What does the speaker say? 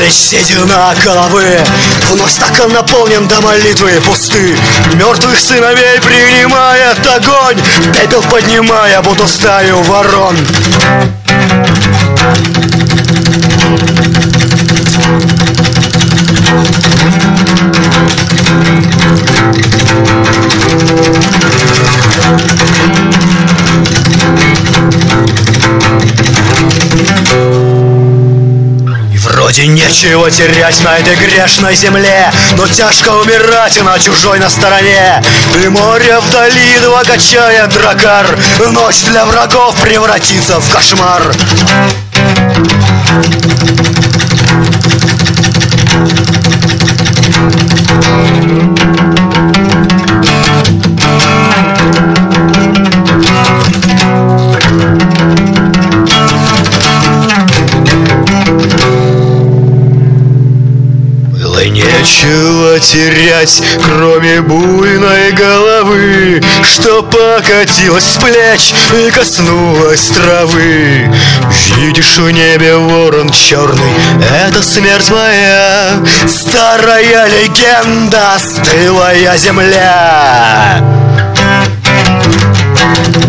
Здесь седина головы, вновь стакан наполнен до молитвы пусты. Мертвых сыновей принимает огонь, пепел поднимая, буду стаю ворон. Вроде нечего терять на этой грешной земле, но тяжко умирать на чужой на стороне. И море вдали два качает дракар, ночь для врагов превратится в кошмар. Нечего терять, кроме буйной головы, что покатилась с плеч и коснулась травы. Видишь в небе ворон черный, это смерть моя, старая легенда, стылая земля.